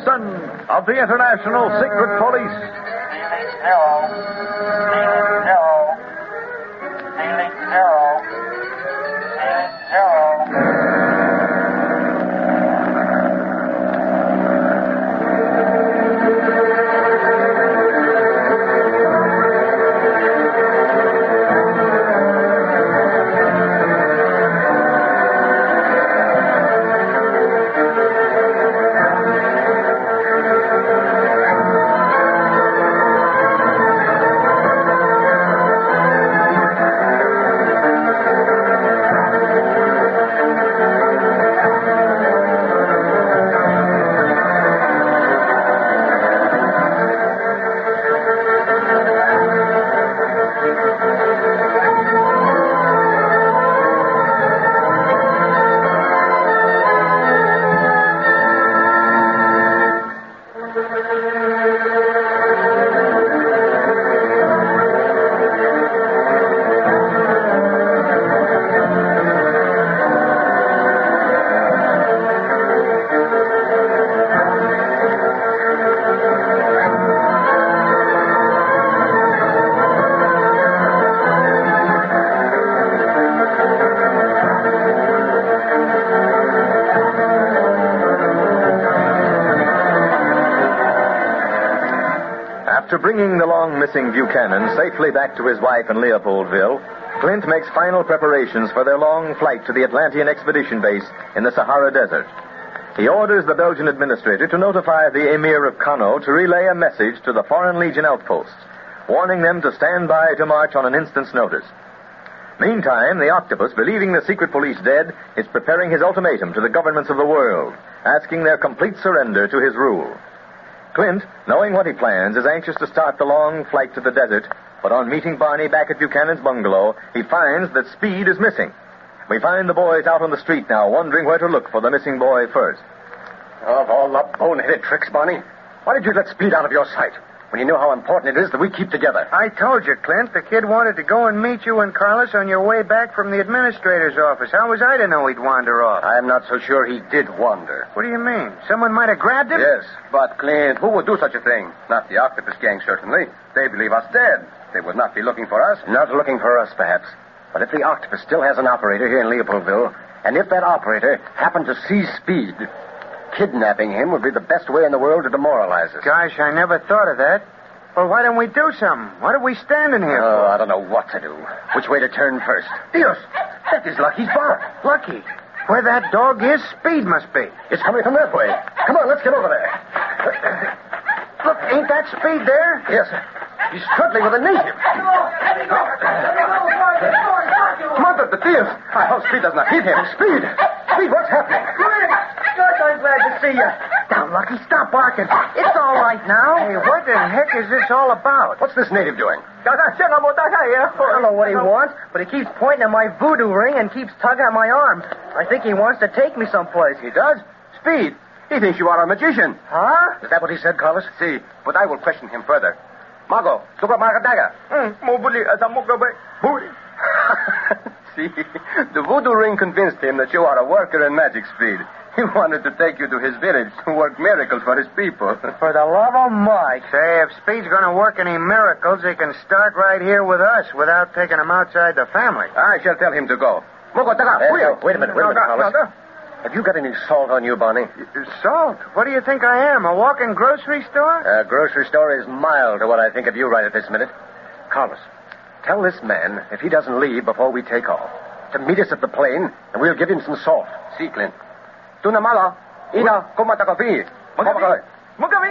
Wilson of the International Secret Police. After bringing the long-missing Buchanan safely back to his wife in Leopoldville, Clint makes final preparations for their long flight to the Atlantean Expedition Base in the Sahara Desert. He orders the Belgian administrator to notify the Emir of Kano to relay a message to the Foreign Legion outposts, warning them to stand by to march on an instant's notice. Meantime, the Octopus, believing the secret police dead, is preparing his ultimatum to the governments of the world, asking their complete surrender to his rule. Clint, knowing what he plans, is anxious to start the long flight to the desert, but on meeting Barney back at Buchanan's bungalow, he finds that Speed is missing. We find the boys out on the street now, wondering where to look for the missing boy first. Of all the boneheaded tricks, Barney, why did you let Speed out of your sight when you knew how important it is that we keep together? I told you, Clint, the kid wanted to go and meet you and Carlos on your way back from the administrator's office. How was I to know he'd wander off? I'm not so sure he did wander. What do you mean? Someone might have grabbed him? Yes, but Clint, who would do such a thing? Not the Octopus gang, certainly. They believe us dead. They would not be looking for us. Not looking for us, perhaps. But if the Octopus still has an operator here in Leopoldville, and if that operator happened to see Speed, kidnapping him would be the best way in the world to demoralize us. Gosh, I never thought of that. Well, why don't we do something? What are we standing here for? I don't know what to do. Which way to turn first? Dios! That is Lucky's bark. Lucky. Where that dog is, Speed must be. It's coming from that way. Come on, let's get over there. Look, ain't that Speed there? Yes, sir. He's struggling with a native. Mother, the Dios! I hope Speed does not hit him. Speed! Speed, what's happening? Gosh, I'm glad to see you. Now, Lucky, stop barking. It's all right now. Hey, what the heck is this all about? What's this native doing? I don't know what he wants, but he keeps pointing at my voodoo ring and keeps tugging at my arm. I think he wants to take me someplace. He does? Speed, he thinks you are a magician. Huh? Is that what he said, Carlos? See, but I will question him further. Mago, suka magadaga. See, the voodoo ring convinced him that you are a worker in magic, Speed. He wanted to take you to his village to work miracles for his people. For the love of Mike. Say, if Speed's going to work any miracles, he can start right here with us without taking him outside the family. I shall tell him to go. Wait a minute, Carlos. Have you got any salt on you, Barney? Salt? What do you think I am, a walking grocery store? A grocery store is mild to what I think of you right at this minute. Carlos, tell this man, if he doesn't leave before we take off, to meet us at the plane, and we'll give him some salt. See, Clint. Tunamala. Ina, kumatakofi. Mugavi?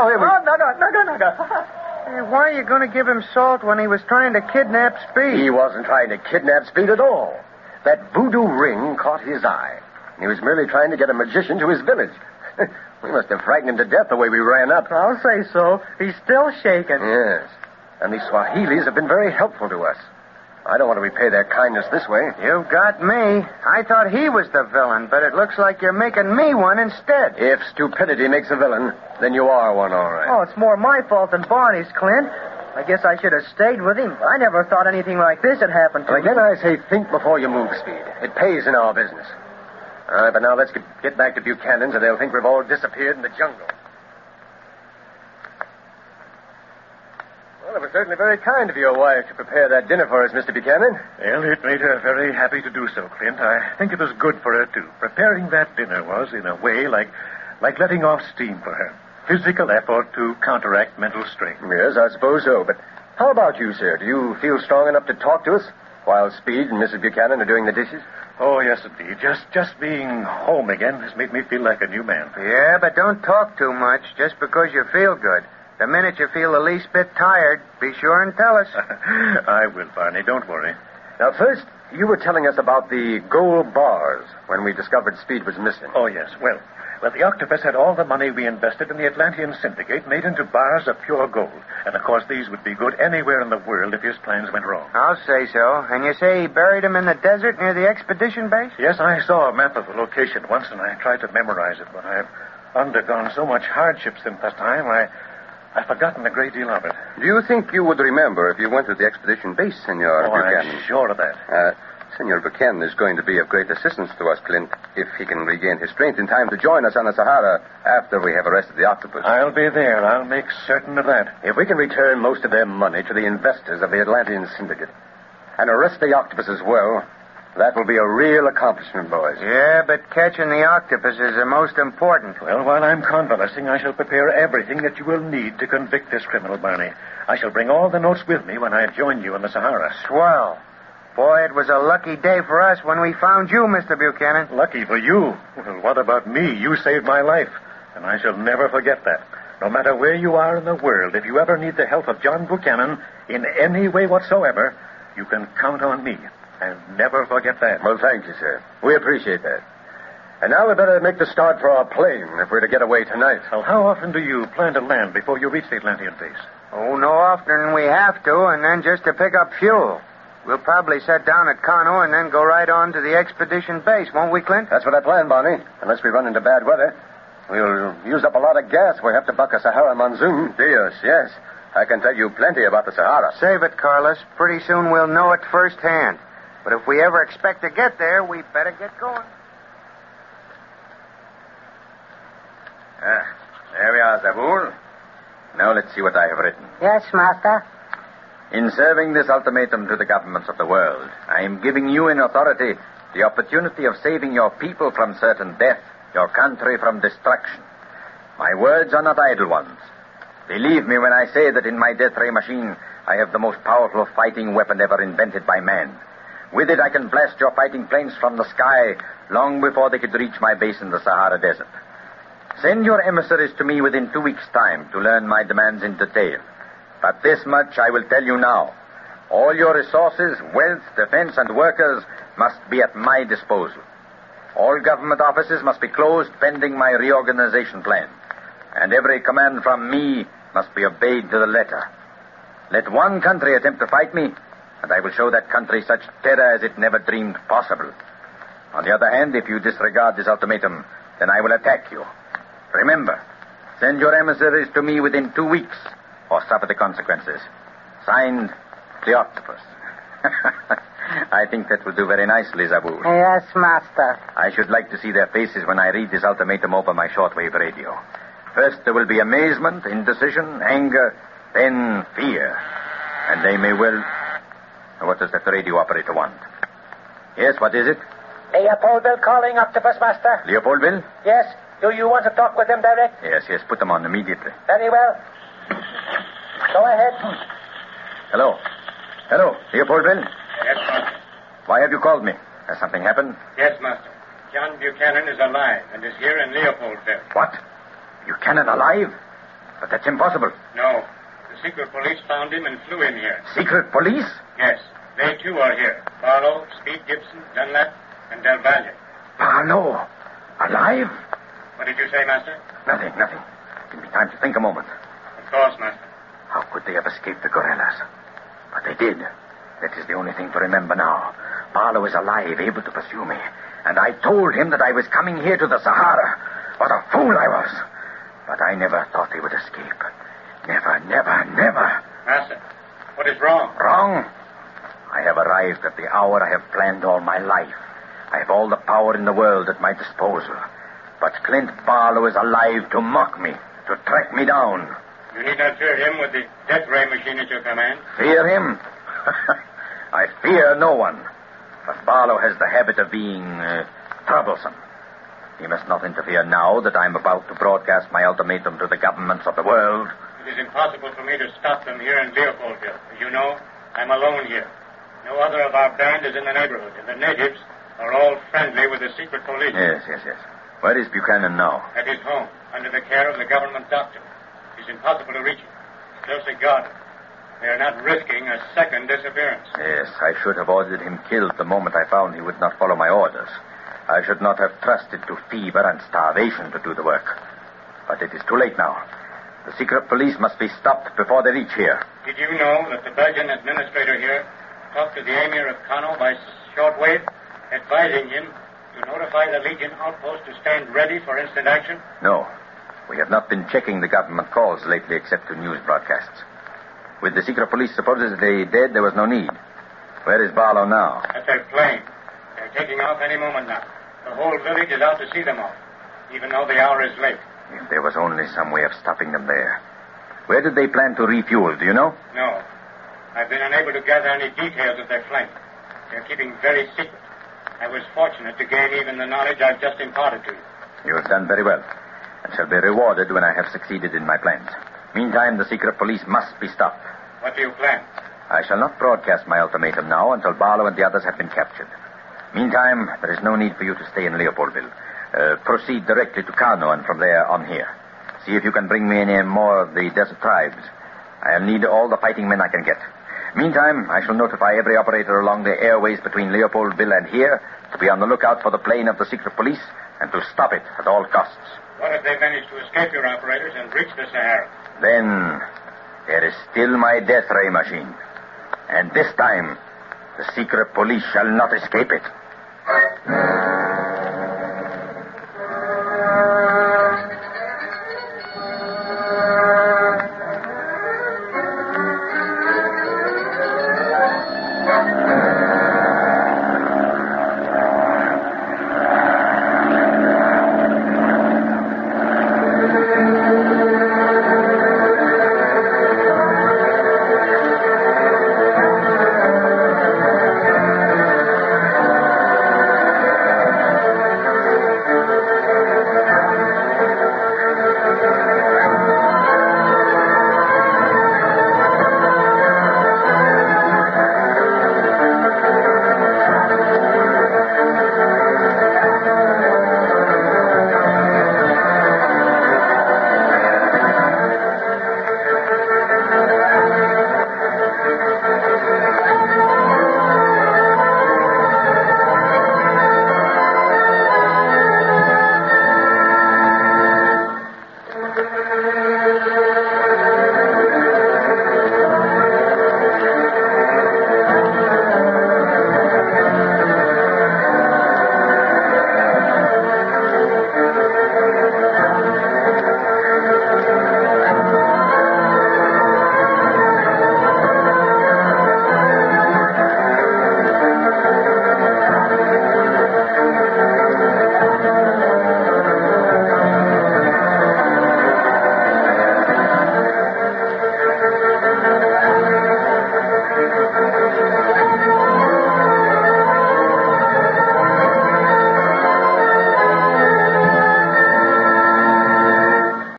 Hey, why are you going to give him salt when he was trying to kidnap Speed? He wasn't trying to kidnap Speed at all. That voodoo ring caught his eye. He was merely trying to get a magician to his village. We must have frightened him to death the way we ran up. I'll say so. He's still shaking. Yes. And the Swahilis have been very helpful to us. I don't want to repay their kindness this way. You've got me. I thought he was the villain, but it looks like you're making me one instead. If stupidity makes a villain, then you are one, all right. Oh, it's more my fault than Barney's, Clint. I guess I should have stayed with him. I never thought anything like this had happened to me. Again, I say think before you move, Speed. It pays in our business. All right, but now let's get back to Buchanan's, or they'll think we've all disappeared in the jungle. Well, it was certainly very kind of your wife to prepare that dinner for us, Mr. Buchanan. Well, it made her very happy to do so, Clint. I think it was good for her, too. Preparing that dinner was, in a way, like letting off steam for her. Physical effort to counteract mental strain. Yes, I suppose so. But how about you, sir? Do you feel strong enough to talk to us while Speed and Mrs. Buchanan are doing the dishes? Oh, yes, indeed. Just being home again has made me feel like a new man. Yeah, but don't talk too much just because you feel good. The minute you feel the least bit tired, be sure and tell us. I will, Barney. Don't worry. Now, first, you were telling us about the gold bars when we discovered Speed was missing. Oh, yes. Well, the Octopus had all the money we invested in the Atlantean Syndicate made into bars of pure gold. And, of course, these would be good anywhere in the world if his plans went wrong. I'll say so. And you say he buried them in the desert near the expedition base? Yes, I saw a map of the location once, and I tried to memorize it, but I've undergone so much hardship since that time, I've forgotten a great deal of it. Do you think you would remember if you went to the expedition base, Senor Buchanan? I'm sure of that. Senor Buchanan is going to be of great assistance to us, Clint, if he can regain his strength in time to join us on the Sahara after we have arrested the Octopus. I'll be there. I'll make certain of that. If we can return most of their money to the investors of the Atlantean Syndicate and arrest the Octopus as well, that will be a real accomplishment, boys. Yeah, but catching the Octopus is the most important. Well, while I'm convalescing, I shall prepare everything that you will need to convict this criminal, Barney. I shall bring all the notes with me when I join you in the Sahara. Swell. Boy, it was a lucky day for us when we found you, Mr. Buchanan. Lucky for you. Well, what about me? You saved my life, and I shall never forget that. No matter where you are in the world, if you ever need the help of John Buchanan in any way whatsoever, you can count on me. And never forget that. Well, thank you, sir. We appreciate that. And now we better make the start for our plane if we're to get away tonight. Well, how often do you plan to land before you reach the Atlantean base? Oh, no oftener than we have to, and then just to pick up fuel. We'll probably set down at Kano and then go right on to the expedition base, won't we, Clint? That's what I planned, Barney. Unless we run into bad weather. We'll use up a lot of gas if we have to buck a Sahara monsoon. Yes. I can tell you plenty about the Sahara. Save it, Carlos. Pretty soon we'll know it firsthand. But if we ever expect to get there, we better get going. There we are, Zabul. Now let's see what I have written. Yes, Master. In serving this ultimatum to the governments of the world, I am giving you in authority the opportunity of saving your people from certain death, your country from destruction. My words are not idle ones. Believe me when I say that in my death ray machine, I have the most powerful fighting weapon ever invented by man. With it, I can blast your fighting planes from the sky long before they could reach my base in the Sahara Desert. Send your emissaries to me within 2 weeks' time to learn my demands in detail. But this much I will tell you now. All your resources, wealth, defense, and workers must be at my disposal. All government offices must be closed pending my reorganization plan. And every command from me must be obeyed to the letter. Let one country attempt to fight me, and I will show that country such terror as it never dreamed possible. On the other hand, if you disregard this ultimatum, then I will attack you. Remember, send your emissaries to me within 2 weeks, or suffer the consequences. Signed, the Octopus. I think that will do very nicely, Zabul. Yes, Master. I should like to see their faces when I read this ultimatum over my shortwave radio. First, there will be amazement, indecision, anger, then fear. And they may well... What does that radio operator want? Yes, what is it? Leopoldville calling, Octopus Master. Leopoldville? Yes. Do you want to talk with them direct? Yes, put them on immediately. Very well. Go ahead. Hello, Leopoldville? Yes, Master. Why have you called me? Has something happened? Yes, Master. John Buchanan is alive and is here in Leopoldville. What? Buchanan alive? But that's impossible. No. The secret police found him and flew in here. Secret police? Yes. They, too, are here. Barlow, Speed Gibson, Dunlap, and Del Valle. Barlow? Alive? What did you say, Master? Nothing. Give me time to think a moment. Of course, Master. How could they have escaped the gorillas? But they did. That is the only thing to remember now. Barlow is alive, able to pursue me. And I told him that I was coming here to the Sahara. What a fool I was. But I never thought they would escape. Never. Master, what is wrong? Wrong? I have arrived at the hour I have planned all my life. I have all the power in the world at my disposal. But Clint Barlow is alive to mock me, to track me down. You need not fear him with the death ray machine at your command. Fear him? I fear no one. But Barlow has the habit of being troublesome. He must not interfere now that I'm about to broadcast my ultimatum to the governments of the world. It is impossible for me to stop them here in Leopoldville. As you know, I'm alone here. No other of our band is in the neighborhood, and the natives are all friendly with the secret police. Yes. Where is Buchanan now? At his home, under the care of the government doctor. It's impossible to reach him. He's closely guarded. They are not risking a second disappearance. Yes, I should have ordered him killed the moment I found he would not follow my orders. I should not have trusted to fever and starvation to do the work. But it is too late now. The secret police must be stopped before they reach here. Did you know that the Belgian administrator here talked to the Emir of Kano by shortwave, advising him to notify the Legion outpost to stand ready for instant action? No. We have not been checking the government calls lately except to news broadcasts. With the secret police supposedly dead, there was no need. Where is Barlow now? At their plane. They're taking off any moment now. The whole village is out to see them off, even though the hour is late. If there was only some way of stopping them there. Where did they plan to refuel, do you know? No. I've been unable to gather any details of their flight. They're keeping very secret. I was fortunate to gain even the knowledge I've just imparted to you. You have done very well, and shall be rewarded when I have succeeded in my plans. Meantime, the secret police must be stopped. What do you plan? I shall not broadcast my ultimatum now until Barlow and the others have been captured. Meantime, there is no need for you to stay in Leopoldville. Proceed directly to Kano and from there on here. See if you can bring me any more of the desert tribes. I'll need all the fighting men I can get. Meantime, I shall notify every operator along the airways between Leopoldville and here to be on the lookout for the plane of the secret police and to stop it at all costs. What if they manage to escape your operators and reach the Sahara? Then there is still my death ray machine. And this time, the secret police shall not escape it.